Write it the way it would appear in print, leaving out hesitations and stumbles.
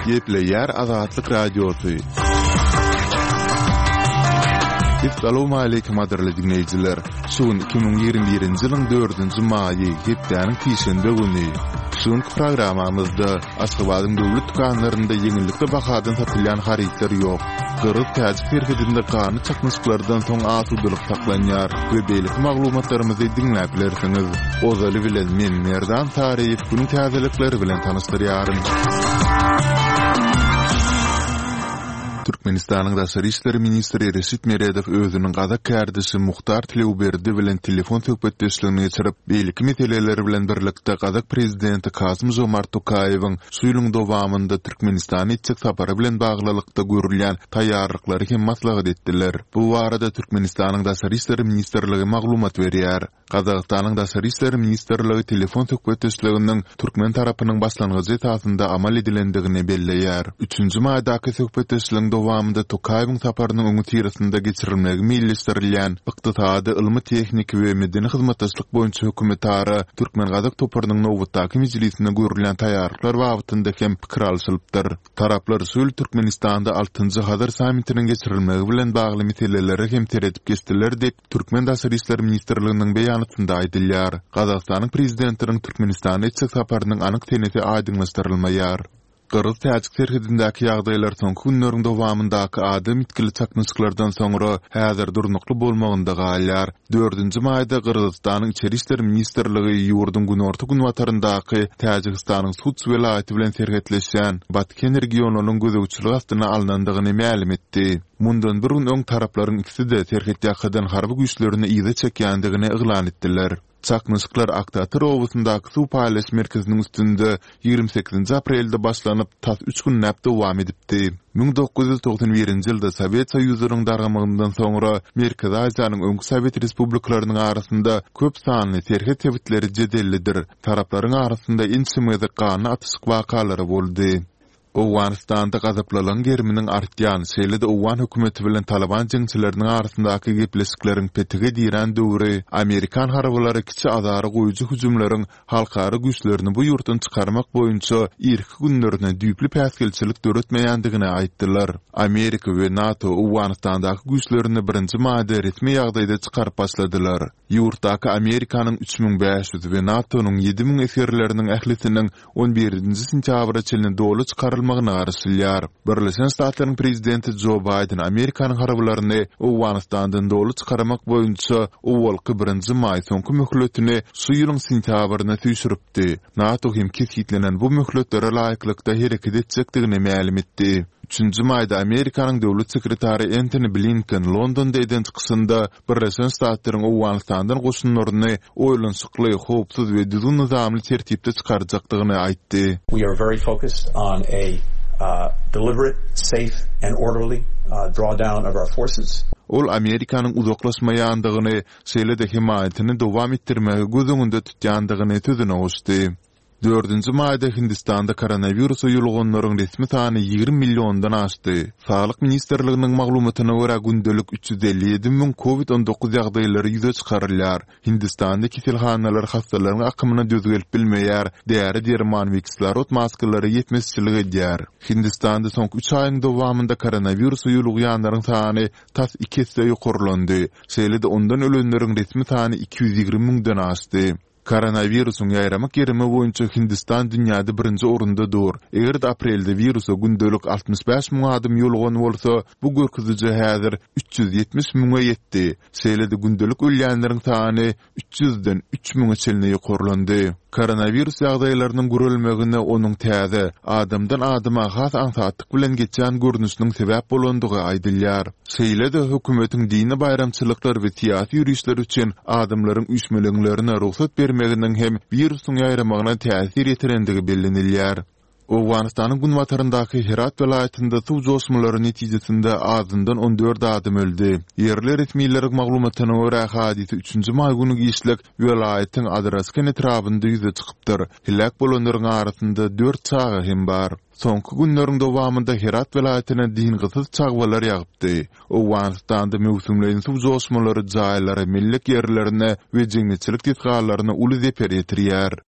Gepleyer Azatlyk Radiosu. Assalamu alaykum aderli dinleyijiler. Şuň 2021-nji ýylyň 4-nji maýy hepdeniň kişende güni. Şuň programamyzda Aşgabatyň döwlet dukanlarynda ýeňillikde bahadan satylýan haritler ýok. Gyrgyz täjik terhidinde gany çakmyşlardan soň asudylyk saklanýar we beýlik maglumatlarymyzy dinläp bilersiňiz. Ozaly bilen men Merdan Taryýew günüň täzelikleri bilen tanışdyrýarym. Türkmenistanyň Daşary işleri ministri Reşit Meredow özüniň gazak kärdisi Muhtar Tilewberdi bilen telefon söhbetdeşligini geçirip, beýlik meseleleri bilen birlikde gazak prezidenti Kasym-Jomart Tokaýewiň şu ýylyň dowamynda Türkmenistana içek sapary bilen baglylykda görülýän taýýarlyklary hem maslahat etdiler. Bu barada Türkmenistanyň Daşary işleri ministrligi maglumat berýär. Kazakstanyň Daşary işleri ministrligi telefon söhbetdeşliginiň türkmen tarapynyň başlangıjy etapynda amal edilendigini belleýär. 3-nji maýdaky söhbetdeşligiň dowamynda Tokaýewiň saparynyň öňü tiresinde geçirilmegi milletçilerlen ykdysady, ilmi, tehnik we medeni hyzmatdaşlyk boýunça hökümetara türkmen gazak toparynyň nowatdaky mejlisine görülen taýýarlyklar wagtynda hem pikir alşylypdyr. Taraplar Sül Türkmenistanda 6-njy Hazar samitiniň geçirilmegi bilen bagly meseleleri hem teredip geçdiler dep Türkmen Daşary işleri ministrliginiň beýanatynda aýdylýar. Kazakstanyň prezidentiniň Türkmenistana içek saparynyň anyk teneti aýdynlaşdyrylmaýar. Gyrgyz täjik terhidindäki ýagdaýlar soňky günleriň dowamyndaky adam itkili çakmyşlardan soňra häzir durnukly bolmagynda galýar. 4-nji maýda Gyrgyzstanyň içeri işleri ministrligi ýurdun günorta gün wataryndaky Täjikistanyň Suç welaýaty bilen serhetleşen Batken regionunyň gözegçiligi astyna alnandygyny ma'lum etdi. Mundan bir gün öň taraplaryň ikisi de terhetdäkiden harby güýçlerini ýygy çekýändigini eglan etdiler. Çakmyşlar Aktatyr owusyndaky suw paýlaş merkeziniň üstünde 28 aprelde başlanyp tas 3 gün näp dowam edipdi. 1991-nji ýylda Sowet Soýuzynyň dargamygyndan soňra Merkez Aziýanyň öňkü Sowet respublikalarynyň arasynda köp sanly terhet tebitleri jedellidir. Taraplaryň arasynda inçimede gany atyşyk wakalary boldy. Owganistanda gazaplanan geriminiň artýan, şeýle-de Owgan hökümeti bilen Taliban jeňçileriniň arasyndaky gepleşikleriň petigi diýen döwri, Amerikan harbalary kiçi azary goýucu hüjümleriň halkary güýçlerini bu ýurtdan çykarmak boýunça irki günlerine düýpli päsgelçilik döretmeýändigini aýtdylar. Amerika we NATO Owganistandaky güýçlerini birinji maýda resmi ýagdaýda çykaryp başladylar. Ýurtdaky Amerikanyň 3500 we NATO'nyň 7000 eserleriniň ählisiniň 11-nji sentýabra çelini dolu çykarylmagyna garşylýar. Birleşen Ştatlaryň prezidenti Joe Biden Amerikanyň harbalaryny Owganistandan dolu çykarmak boýunça owalky 1-nji maý soňky möhletini şu ýylyň sentýabryna tüýsüripdi. NATO hem kesýitlenen bu möhletlere laýyklykda hereket etjekdigini ma'lum etdi. 3-nji maýda Amerikanyň döwlet sekretary Antony Blinken Londonda eden çykysynda Birleşen Ştatlaryň Owganistandan goşunlaryny oýlanşykly, howpsuz we düzgün nizamly tertipde çykarjakdygyny aýtdy. We are very focused on a deliberate, safe and orderly drawdown of our forces. Ol Amerikanyň uzaklaşmaýandygyny, şeýle-de himayatyny dowam etdirmegi gözüňünde tutýandygyny tüzüne goşdy. 4-nji maýda Hindistanda koronavirus ýolgonlaryň resmi sany 20 milliondan aşdy. Saglyk ministrliginiň maglumatyna görä gündelik 357 000 COVID-19 ýagdaýlary ýüze çykarylýar. Hindistanda kiselhanalar hastalaryň akymyna düz gelip bilmeýär. Däri derman we kislorod maskalary ýetmezçilik edýär. Hindistanda soňky 3 aýyň dowamynda koronavirus ýolgyanlaryň sany tas 2 hesse ýokurlandy. Şeýle-de ondan ölenleriň resmi sany 220 000dan aşdy. Koronavirusyň ýaýramak gerimi boýunça Hindistan dünýäde 1-nji orunda dur. Eger aprelde virusa gündelik 65 000 adam ýolgon bolsa, bu görkeziji häzir 370 000-a ýetdi. Şeýle-de gündelik ölýänleriň sany 300-den 3000-a çeline ýokurlandy. Koronavirus ýagdaýlarynyň görülmegine onuň täze, adamdan adama has ansatlyk bilen geçýän görnüşiniň sebäp bolandygy aýdylýar. Şeýle-de hökümetiň dini bayramçylyklar we siýasy ýürüşler üçin adamlaryň üýtmelerine ruhsat bermeginiň hem virusyň ýaýramagyna täsir etirenligi bellenilýär. Owganistanyň gün wataryndaky Herat welaýatynda suw joşmulary netijesinde azyndan 14 adam öldü. Yerli resmiýetler maglumatyna görä hadise 3-nji maý güni giýişlik welaýatyň Adraskan etrapynda ýüze çykypdyr. Hilak bolanlaryň arasynda 4 çagy hem bar. Soňky günleriň dowamynda Herat welaýatyna diňgysyz çagwalar ýagypdy. Owganistanda mewsumlaryň suw joşmulary jaýlary millet ýerlerine we jeňmeçilik ditgalaryna uly zeper ýetirýär.